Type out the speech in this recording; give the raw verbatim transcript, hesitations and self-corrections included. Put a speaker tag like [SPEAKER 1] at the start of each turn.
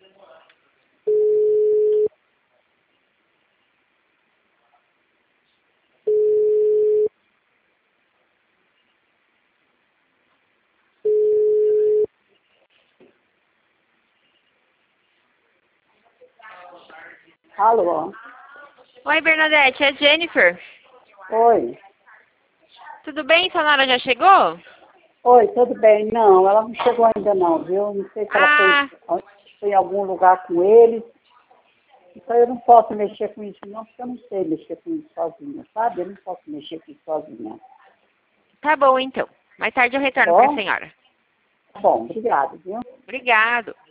[SPEAKER 1] Alô?
[SPEAKER 2] Oi, Bernadette, é Jennifer.
[SPEAKER 1] Oi.
[SPEAKER 2] Tudo bem? Sua Nora já chegou?
[SPEAKER 1] Oi, tudo bem? Não, ela não chegou ainda não, viu? Não sei se ela
[SPEAKER 2] Ah,
[SPEAKER 1] foi, foi em algum lugar com ele. Então eu não posso mexer com isso não, porque eu não sei mexer com isso sozinha, sabe? Eu não posso mexer com isso sozinha.
[SPEAKER 2] tá bom então. Mais tarde eu
[SPEAKER 1] Tá
[SPEAKER 2] retorno para a
[SPEAKER 1] bom?
[SPEAKER 2] senhora.
[SPEAKER 1] Tá bom, obrigado, viu?
[SPEAKER 2] Obrigado.